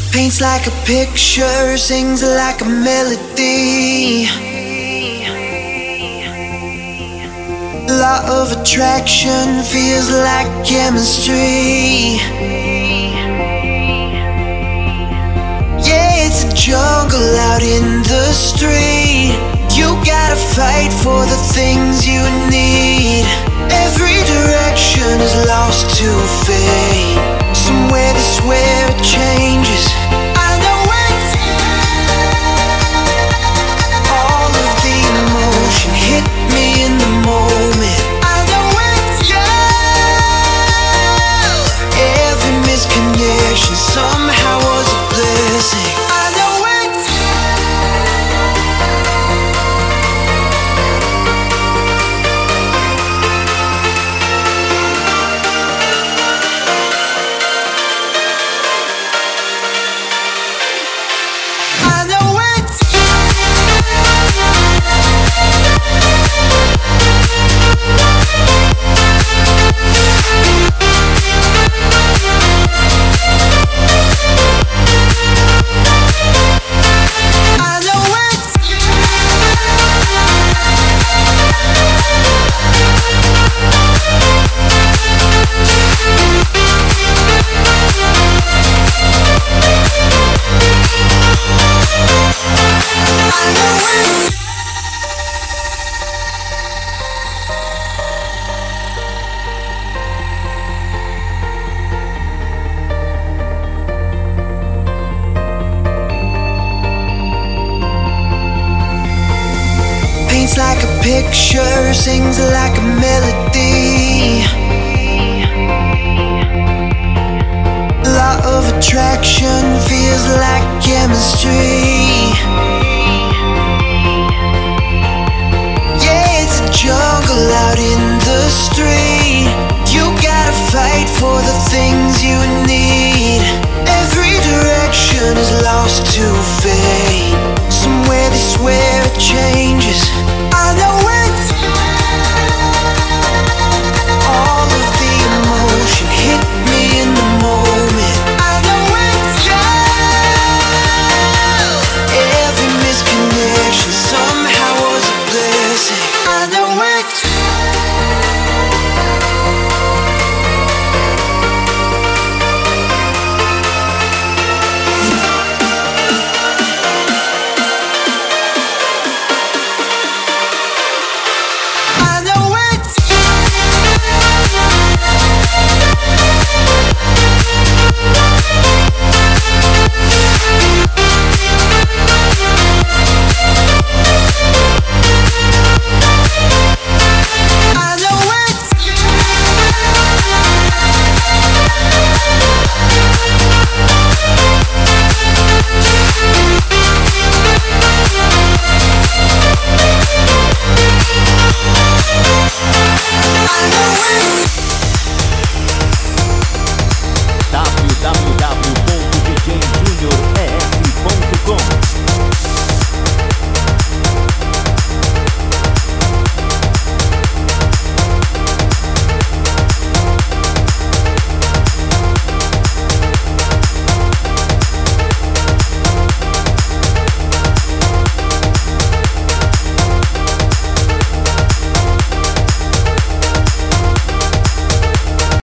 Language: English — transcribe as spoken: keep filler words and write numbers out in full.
Paints like a picture, sings like a melody. Law of attraction feels like chemistry. Yeah, it's a jungle out in the street. You gotta fight for the things you need. Every direction is lost to fate. Somewhere they swear it changes. I know it. All of the emotion hit me in the moment. I know it. Yeah. Every misconnection somehow was a blessing. I know it. Paints like a picture, sings like a melody. Law of attraction feels like chemistry.